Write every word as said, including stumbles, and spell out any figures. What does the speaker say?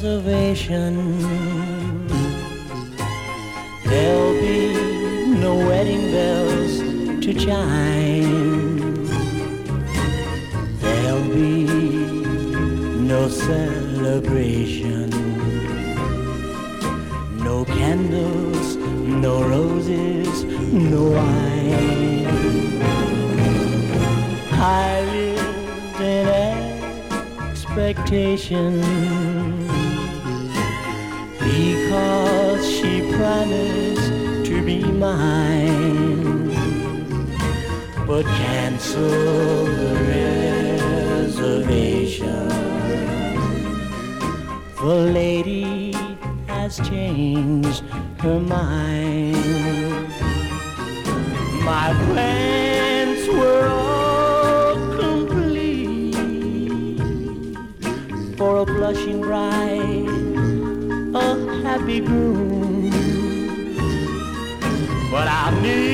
reservation. There'll be no wedding bells to chime. There'll be no celebration. No candles, no roses, no wine. I lived in expectation because she promised to be mine, but cancel the reservation. The lady has changed her mind. My plans were all complete for a blushing bride, a happy groom, but I knew